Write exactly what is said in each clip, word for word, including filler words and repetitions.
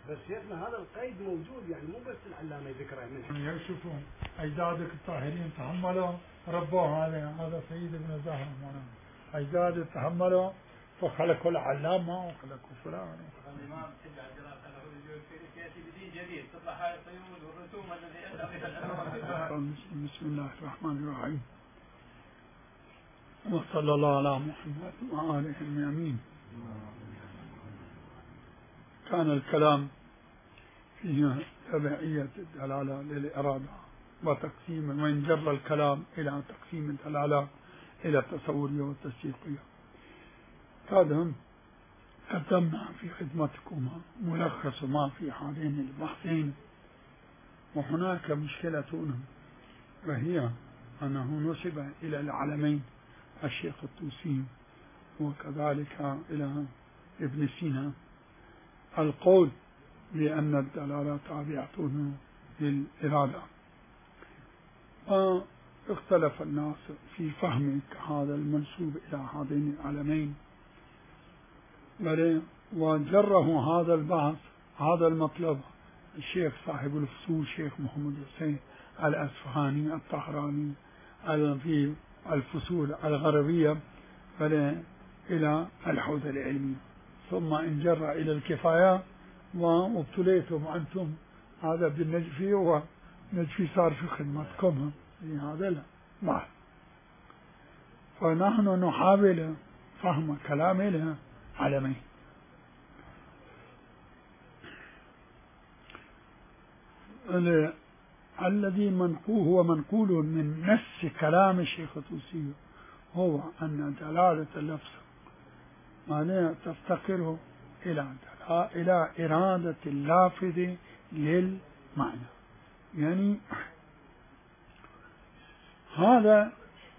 بس شيخنا هذا القيد موجود يعني مو بس العلامة ذكره من يشوفون أجدادك الطاهرين تحملوا ربوا هذا هذا سيد ابن زهر أجداد تحملوا فخلقوا العلامة وخلقوا فلان. الإمام سيد عبد الله خلقوا يأتي بدين جديد تطلع هاي القيود والرسوم الذي أدى بسم الله الرحمن الرحيم وصلى الله على محمد وآله اليمين. كان الكلام فيه تبعية الدلالة للإرادة وتقسيم، وإن جر الكلام إلى تقسيم الدلالة إلى التصورية والتشريقية. قدم قدمنا في خدمتكم ملخص ما في هذين البحثين، وهناك مشكلة وهي أنه نسب إلى العلمين الشيخ الطوسي وكذلك إلى ابن سينا القول بأن الدلالة تابعة للإرادة، واختلف الناس في فهم هذا المنسوب إلى هذين العلمين، وجره هذا البحث هذا المطلب الشيخ صاحب الفصول الشيخ محمد حسين الأصفهاني الطهراني في الفصول الغربية إلى الحوزة العلمية، ثم انجر إلى الكفاية وابتليتم أنتم هذا بالنجفي، ونجفي صار في خدمتكم في هذا البحث. فنحن نحاول فهم كلام العلمين. الذي منقوه هو منقول من نفس كلام الشيخ الطوسي هو أن دلالة اللفظ معناها تفتقر إلى إلى إرادة اللافظ للمعنى. يعني هذا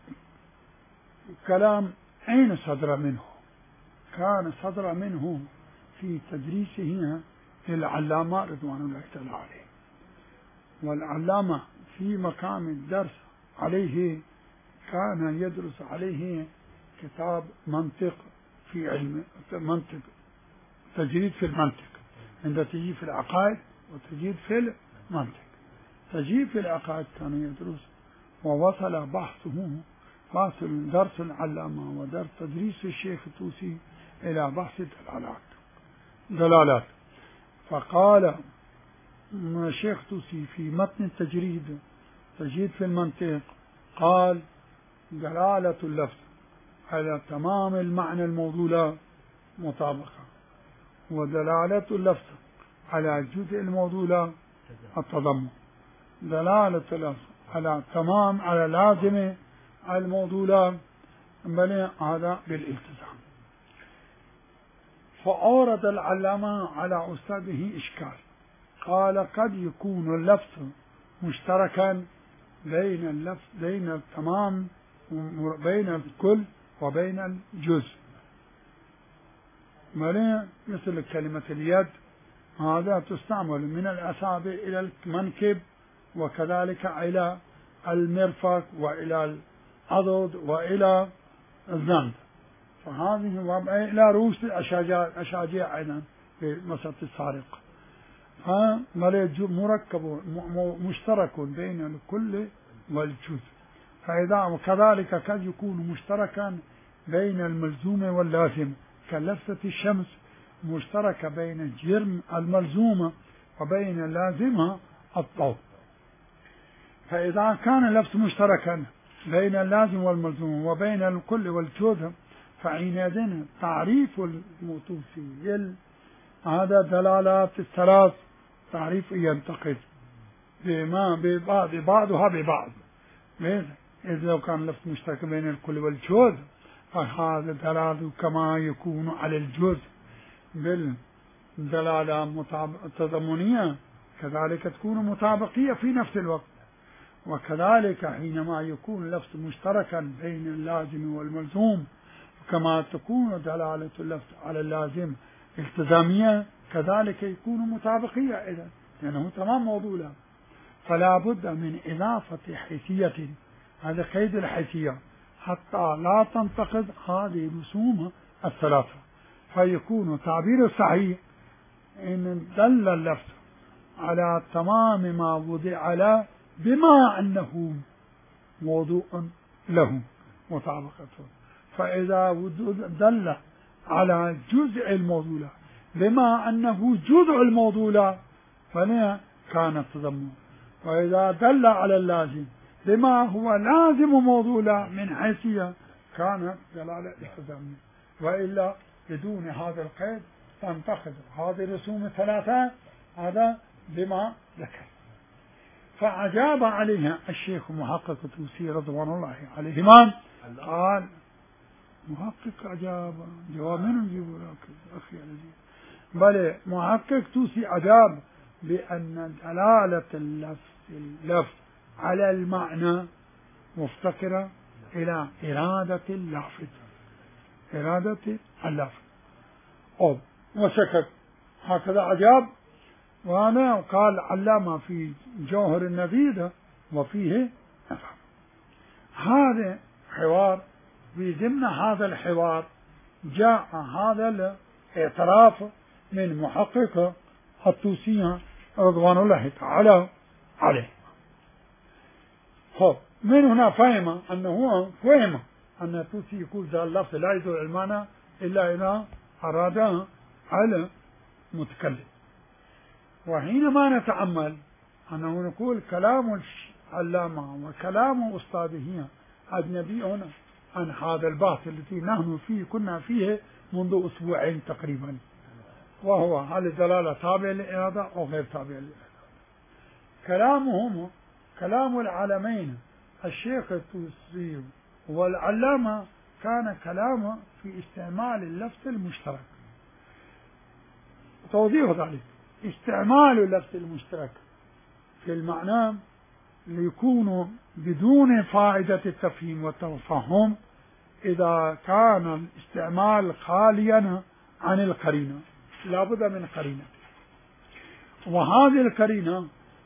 كلام أين صدر منه؟ كان صدر منه في تدريسه للعلامة رضوان الله تعالى عليه، والعلامة في مقام الدرس عليه كان يدرس عليه كتاب منطق في علم منطق، تجريد في المنطق، عند تجريد في العقائد وتجريد في المنطق. تجريد في العقائد كان يدرس، ووصل بحثه بحث درس العلامة ودرس تدريس الشيخ الطوسي إلى بحث الدلالات دلالات فقال الشيخ الطوسي في متن التجريد تجريد في المنطق قال: دلالة اللفظ على تمام المعنى الموضوع مطابقة، ودلالة اللفظ على جزء الموضوع التضمن، دلالة اللفظ على تمام على لازم الموضوع بل هذا بالالتزام. فأورد العلامة على أستاذه إشكال، قال: قد يكون اللفظ مشتركا بين اللفظ بين التمام بين الكل وبين الجزء، مثل كلمة اليد هذا تستعمل من الأصابع إلى المنكب، وكذلك إلى المرفق وإلى العضد وإلى الذنب، فهذه وضع إلى رؤوس الأشاجيع أيضا في مسألة السارق. مركب مشترك بين الكل والجزء، فإذا وكذلك قد يكون مشتركا بين الملزوم واللازم، كلفظة الشمس مشتركة بين الجرم الملزومة وبين لازمها الضوء. فإذا كان اللفظ مشتركا بين اللازم والملزوم وبين الكل والجزء، فحينئذ تعريف الموصوفي هذا دلالات الثلاث تعريف ينتقد بما ببعض بعضها ببعض. إذا لو كان اللفظ مشترك بين الكل والجزء فهذا دلالة كما يكون على الجزء بالدلالة تضمنية، كذلك تكون مطابقية في نفس الوقت. وكذلك حينما يكون اللفظ مشتركا بين اللازم والملزوم كما تكون دلالة اللفظ على اللازم التزامية، كذلك يكون مطابقية إذا لأنه تمام موضوع. فلا بد من إضافة حيثية، هذا قيد الحيثية، حتى لا تنتقد هذه الرسوم الثلاثة، فيكون تعبير صحيح إن دل اللفظ على تمام ما وضع له بما أنه موضوع له مطابقته، فإذا دل على جزء الموضوع بما أنه جزء الموضوع فلا كان التضمن، وإذا دل على اللازم بما هو لازم موضوع من حيثية كان دلالة التضمن، وإلا بدون هذا القيد تنتقد هذه الرسوم الثلاثة هذا بما ذكر. فأجاب عليها الشيخ محقق الطوسي رضوان الله عليهما قال محقق أجاب جواب من يجيب لك أخي العزيز، بل محقق طوسي أجاب بأن دلالة اللفظ اللفظ على المعنى مفتقرة إلى إرادة اللافظ، إرادة اللافظ أو وسكت هكذا أجاب. وأنا قال علامة في جوهر النبيذ وفيه نفهم. هذا حوار، في ضمن هذا الحوار جاء هذا الاعتراف من محقق الطوسي رضوان الله تعالى عليه. خب من هنا فهم أنه فهم أن الطوسي يقول ذا اللفظ لا يدل المعنى إلا إذا أراد على متكلم. وحينما نتأمل أنه نقول كلام العلامة وكلام أستاذه أجنبي هنا عن هذا البحث الذي نحن فيه كنا فيه منذ أسبوعين تقريبا، وهو هل الدلالة تابع للإرادة أو غير تابع للإرادة. كلامهم كلام العالمين الشيخ الطوسي والعلامة كان كلامه في استعمال اللفظ المشترك. توضيح ذلك استعمال اللفظ المشترك في المعنى ليكون بدون فائدة التفهيم والتفهم إذا كان الاستعمال خاليا عن القرينة، لا بد من قرينة، وهذه القرينة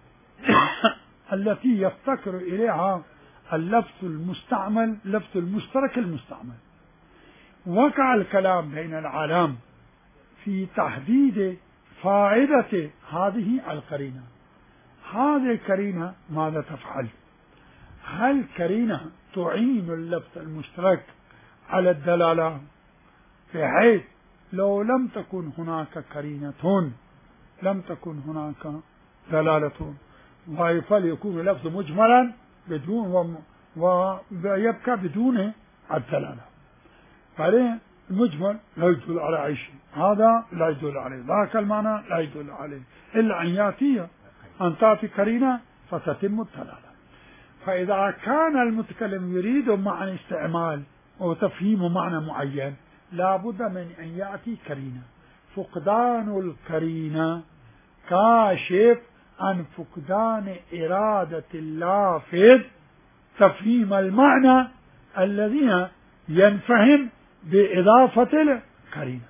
التي يفتقر إليها اللفظ المستعمل لفظ المشترك المستعمل. وقع الكلام بين العالم في تحديد فائدة هذه القرينة. هذه القرينة ماذا تفعل؟ هل قرينة تعين اللفظ المشترك على الدلالة بحيث لو لم تكن هناك قرينة لم تكن هناك دلالة، فليكون اللفظ مجملا بدون ويبقى بدون الدلالة. فعليه المجمل لا يدل على أي شيء، هذا لا يدل عليه، ذاك المعنى لا يدل عليه، إلا أن يأتي أن تأتي قرينة فتتم الدلالة. فإذا كان المتكلم يريد معنى استعمال أو تفهيم معنى معين لا بد من أن يأتي قرينة. فقدان القرينة كاشف عن فقدان إرادة اللافظ تفهيم المعنى الذي ينفهم بإضافة القرينة.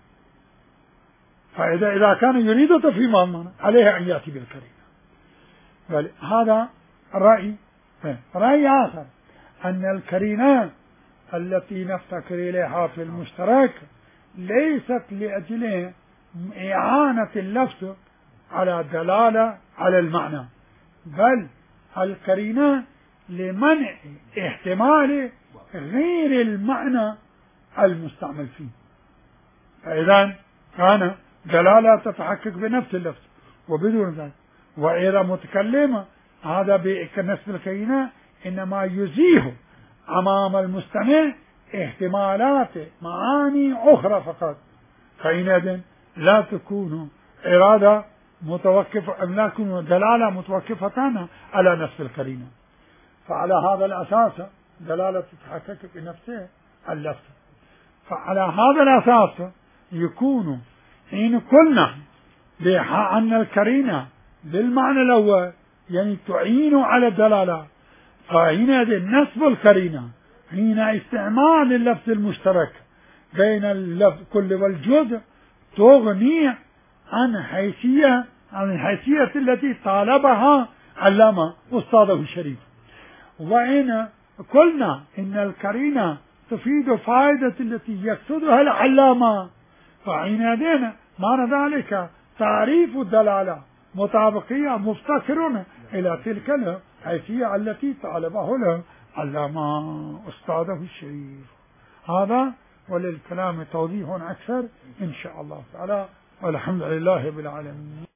فإذا إذا كان يريد تفهيم المعنى عليه أن يأتي بالقرينة. بل هذا رأي. رأي آخر أن القرينة التي نفتكر إليها في المشترك ليست لأجل إعانة اللفظ على دلالة على المعنى، بل القرينة لمنع احتمال غير المعنى المستعمل فيه. فإذا كان دلالة تتحقق بنفس اللفظ وبدون ذلك. وإذا متكلم هذا بالنسبة للقرينة إنما يزيه أمام المستمع احتمالات معاني أخرى فقط، فإذا لا تكون إرادة متوقفة أم لا تكون دلالة متوقفة على نفس القرينة. فعلى هذا الأساس دلالة تتحقق بنفسه اللفظ. فعلى هذا الأساس يكون إن قلنا بأن القرينة بالمعنى الأول يعني تعين على الدلالة، فحينئذ نسب القرينة حين استعمال اللفظ المشترك بين اللفظ كل والجزء تغني عن حيثية عن الحيثية التي طالبها علامة أستاذه الشريف. وإن قلنا إن القرينة تفيد فائدة التي يقصدها العلامة، فحينئذ معنى ذلك تعريف الدلالة مطابقية مفتكر إلى تلك الحيثية التي طالبه له علامة أستاذه الشريف. هذا وللكلام توضيح أكثر إن شاء الله تعالى، والحمد لله رب العالمين.